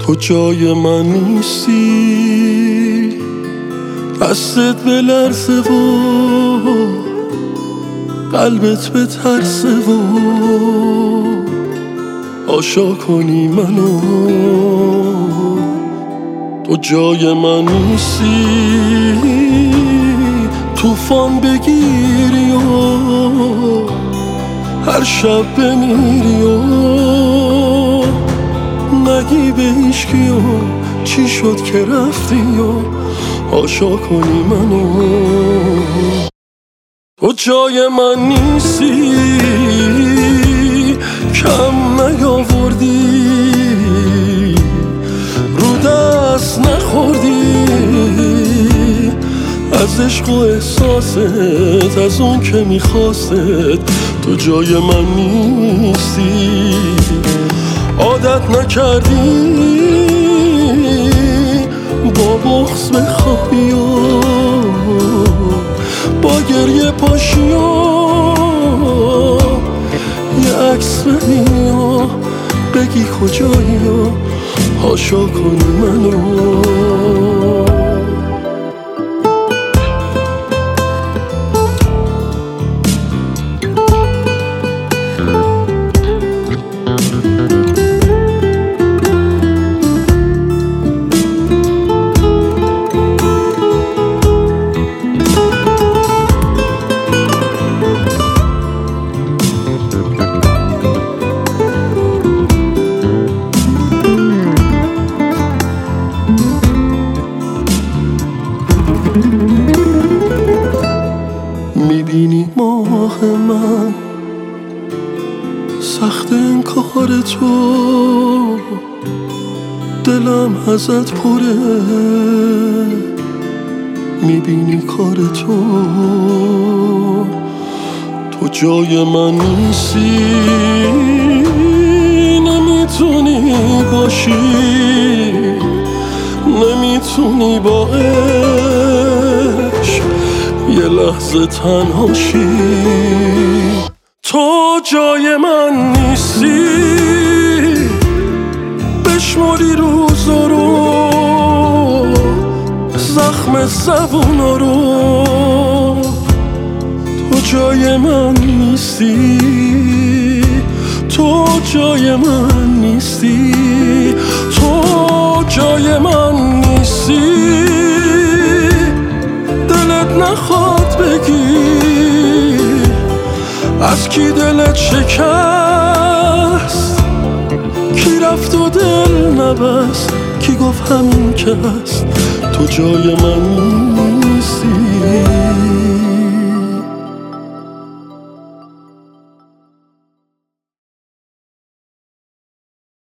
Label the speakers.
Speaker 1: تو جای من نیستی، دستت بلرزه و قلبت بترسه و آشا کنی منو. تو جای من نیستی، طوفان بگیری و هر شب بمیری و نگی به هیچکی و چی شد که رفتی و آشا کنی منو. تو جای من نیستی، کم نیاوردی، رو دست نخوردی از عشق و احساست، از اون که میخواستت. تو جای من نیستی، عادت نکردی با بغض بخوابی و با گریه پاشی و یه عکس ببینی و بگی کجایی و حاشا کنی منو. میبینی ماه من سخت انکار تو، دلم ازت پره. میبینی کار تو، تو جای من نیستی، نمیتونی باشی، نمیتونی با عشق یه لحظه تنهاشی. تو جای من نیستی، بشمری روزا رو، زخم زبونا رو. تو جای من نیستی، تو جای من نیستی، تو جای من نیستی. دلت نخواد بگی از کی دلت شکست، کی رفت و دل نبست، کی گفت همین که هست. تو جای من نیستی.